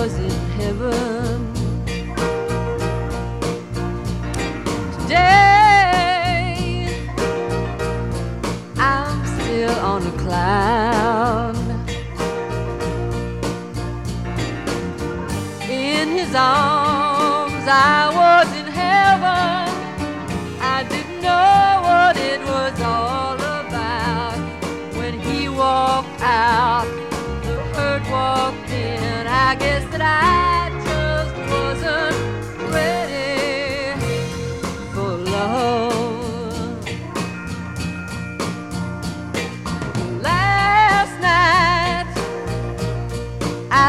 was in heaven. Today I'm still on a cloud. In his arms I was in heaven. I didn't know what it was all about. When he walked out, the hurt walked in. I guess that I